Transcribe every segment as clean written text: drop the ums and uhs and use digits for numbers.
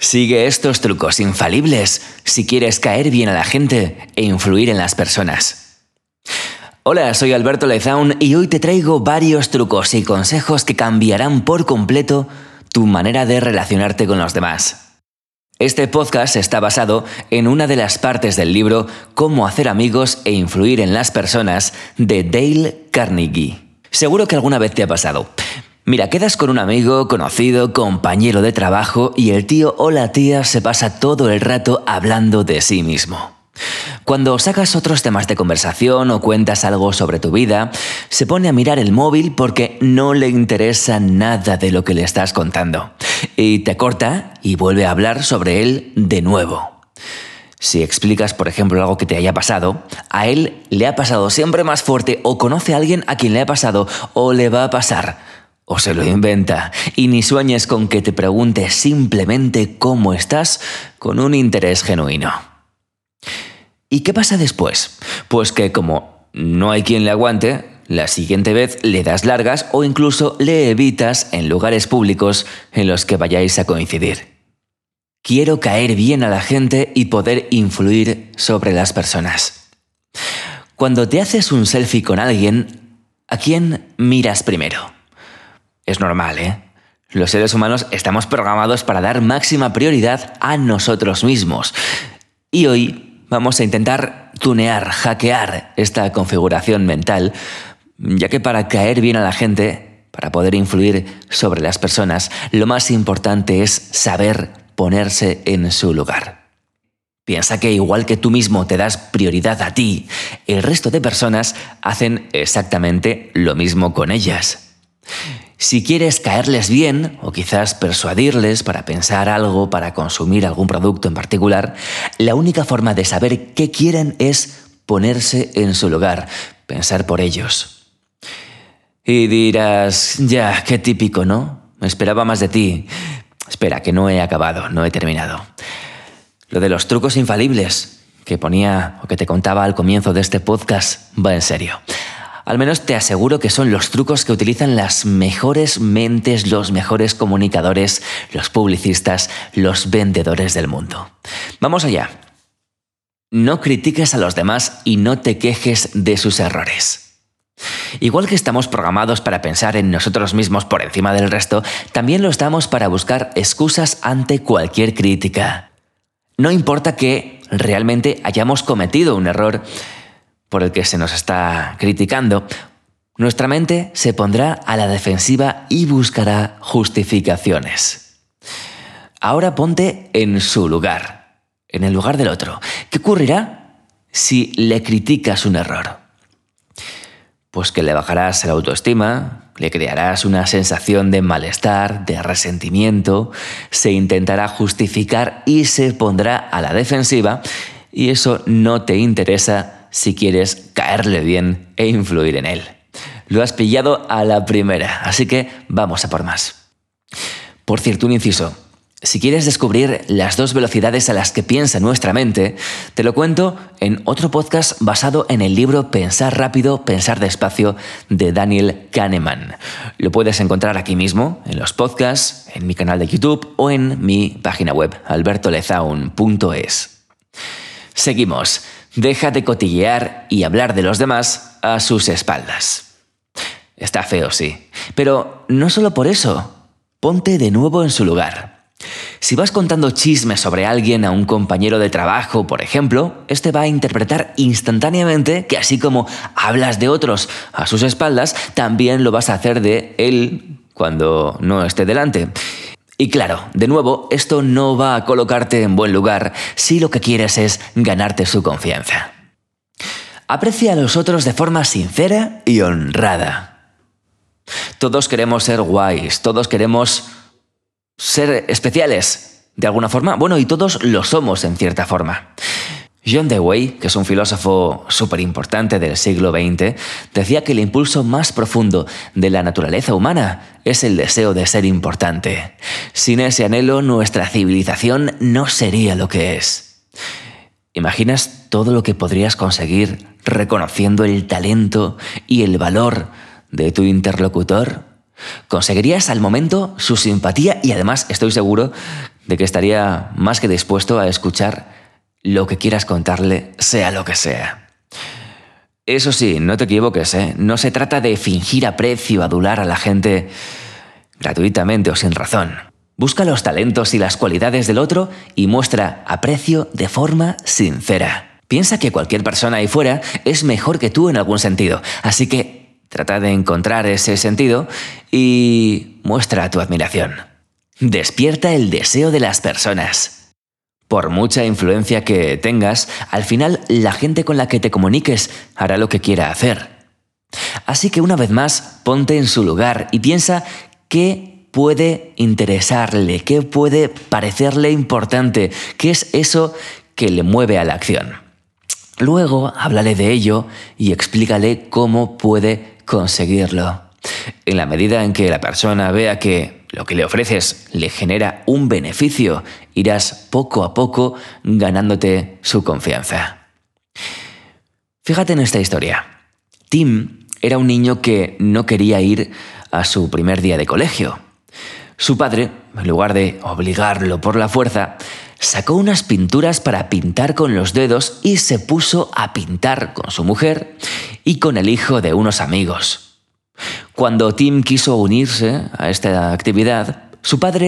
Sigue estos trucos infalibles si quieres caer bien a la gente e influir en las personas. Hola, soy Alberto Lezaun y hoy te traigo varios trucos y consejos que cambiarán por completo tu manera de relacionarte con los demás. Este podcast está basado en una de las partes del libro Cómo hacer amigos e influir en las personas de Dale Carnegie. Seguro que alguna vez te ha pasado. Mira, quedas con un amigo, conocido, compañero de trabajo y el tío o la tía se pasa todo el rato hablando de sí mismo. Cuando sacas otros temas de conversación o cuentas algo sobre tu vida, se pone a mirar el móvil porque no le interesa nada de lo que le estás contando. Y te corta y vuelve a hablar sobre él de nuevo. Si explicas, por ejemplo, algo que te haya pasado, a él le ha pasado siempre más fuerte o conoce a alguien a quien le ha pasado o le va a pasar. O se lo inventa, y ni sueñes con que te pregunte simplemente cómo estás con un interés genuino. ¿Y qué pasa después? Pues que como no hay quien le aguante, la siguiente vez le das largas o incluso le evitas en lugares públicos en los que vayáis a coincidir. Quiero caer bien a la gente y poder influir sobre las personas. Cuando te haces un selfie con alguien, ¿a quién miras primero? Es normal, ¿eh? Los seres humanos estamos programados para dar máxima prioridad a nosotros mismos. Y hoy vamos a intentar hackear esta configuración mental, ya que para caer bien a la gente, para poder influir sobre las personas, lo más importante es saber ponerse en su lugar. Piensa que igual que tú mismo te das prioridad a ti, el resto de personas hacen exactamente lo mismo con ellas. Si quieres caerles bien o quizás persuadirles para pensar algo, para consumir algún producto en particular, la única forma de saber qué quieren es ponerse en su lugar, pensar por ellos. Y dirás, ya, qué típico, ¿no? Me esperaba más de ti. Espera, que no he acabado, no he terminado. Lo de los trucos infalibles que ponía o que te contaba al comienzo de este podcast va en serio. Al menos te aseguro que son los trucos que utilizan las mejores mentes, los mejores comunicadores, los publicistas, los vendedores del mundo. Vamos allá. No critiques a los demás y no te quejes de sus errores. Igual que estamos programados para pensar en nosotros mismos por encima del resto, también lo estamos para buscar excusas ante cualquier crítica. No importa que realmente hayamos cometido un error por el que se nos está criticando, nuestra mente se pondrá a la defensiva y buscará justificaciones. Ahora ponte en su lugar, en el lugar del otro. ¿Qué ocurrirá si le criticas un error? Pues que le bajarás la autoestima, le crearás una sensación de malestar, de resentimiento, se intentará justificar y se pondrá a la defensiva, y eso no te interesa si quieres caerle bien e influir en él. Lo has pillado a la primera, así que vamos a por más. Por cierto, un inciso. Si quieres descubrir las dos velocidades a las que piensa nuestra mente, te lo cuento en otro podcast basado en el libro Pensar rápido, pensar despacio de Daniel Kahneman. Lo puedes encontrar aquí mismo, en los podcasts, en mi canal de YouTube o en mi página web, albertolezaun.es. Seguimos. Deja de cotillear y hablar de los demás a sus espaldas. Está feo, sí. Pero no solo por eso. Ponte de nuevo en su lugar. Si vas contando chismes sobre alguien a un compañero de trabajo, por ejemplo, este va a interpretar instantáneamente que así como hablas de otros a sus espaldas, también lo vas a hacer de él cuando no esté delante. Y claro, de nuevo, esto no va a colocarte en buen lugar si lo que quieres es ganarte su confianza. Aprecia a los otros de forma sincera y honrada. Todos queremos ser guays, todos queremos ser especiales, de alguna forma. Bueno, y todos lo somos en cierta forma. John Dewey, que es un filósofo súper importante del siglo XX, decía que el impulso más profundo de la naturaleza humana es el deseo de ser importante. Sin ese anhelo, nuestra civilización no sería lo que es. ¿Imaginas todo lo que podrías conseguir reconociendo el talento y el valor de tu interlocutor? Conseguirías al momento su simpatía y además estoy seguro de que estaría más que dispuesto a escuchar lo que quieras contarle, sea lo que sea. Eso sí, no te equivoques, ¿eh? No se trata de fingir aprecio, adular a la gente gratuitamente o sin razón. Busca los talentos y las cualidades del otro y muestra aprecio de forma sincera. Piensa que cualquier persona ahí fuera es mejor que tú en algún sentido, así que trata de encontrar ese sentido y muestra tu admiración. Despierta el deseo de las personas. Por mucha influencia que tengas, al final la gente con la que te comuniques hará lo que quiera hacer. Así que una vez más, ponte en su lugar y piensa qué puede interesarle, qué puede parecerle importante, qué es eso que le mueve a la acción. Luego, háblale de ello y explícale cómo puede conseguirlo. En la medida en que la persona vea que lo que le ofreces le genera un beneficio, irás poco a poco ganándote su confianza. Fíjate en esta historia. Tim era un niño que no quería ir a su primer día de colegio. Su padre, en lugar de obligarlo por la fuerza, sacó unas pinturas para pintar con los dedos y se puso a pintar con su mujer y con el hijo de unos amigos. Cuando Tim quiso unirse a esta actividad, su padre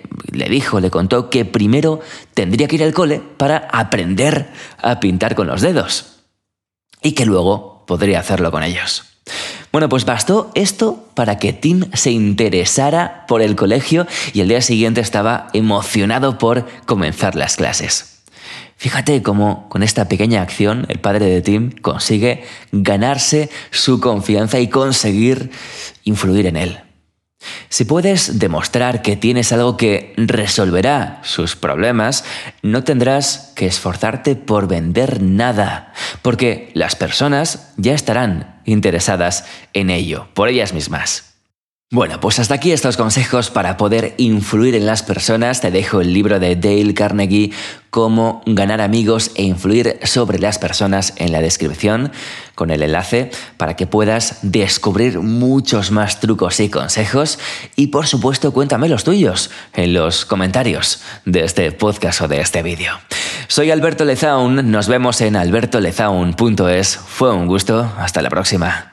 le contó que primero tendría que ir al cole para aprender a pintar con los dedos y que luego podría hacerlo con ellos. Bueno, pues bastó esto para que Tim se interesara por el colegio y el día siguiente estaba emocionado por comenzar las clases. Fíjate cómo con esta pequeña acción el padre de Tim consigue ganarse su confianza y conseguir influir en él. Si puedes demostrar que tienes algo que resolverá sus problemas, no tendrás que esforzarte por vender nada, porque las personas ya estarán interesadas en ello, por ellas mismas. Bueno, pues hasta aquí estos consejos para poder influir en las personas. Te dejo el libro de Dale Carnegie, Cómo ganar amigos e influir sobre las personas, en la descripción, con el enlace, para que puedas descubrir muchos más trucos y consejos. Y por supuesto, cuéntame los tuyos en los comentarios de este podcast o de este vídeo. Soy Alberto Lezaun, nos vemos en albertolezaun.es. Fue un gusto, hasta la próxima.